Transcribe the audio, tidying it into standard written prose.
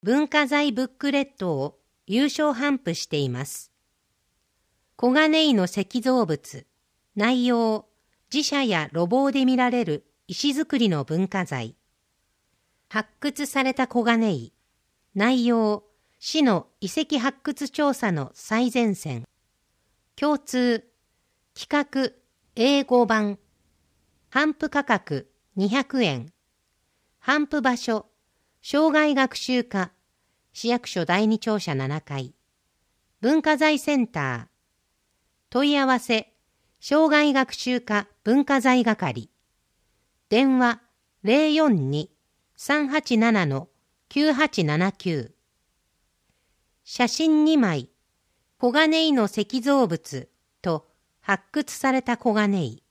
文化財ブックレットを有償頒布しています。小金井の石造物、内容、寺社や路傍で見られる石造りの文化財。発掘された小金井、内容、市の遺跡発掘調査の最前線。共通、企画、英語版。頒布価格200円。頒布場所、生涯学習課、市役所第二庁舎7階。文化財センター。問い合わせ、生涯学習課文化財係。電話042-387-9879。写真2枚、小金井の石造物と発掘された小金井。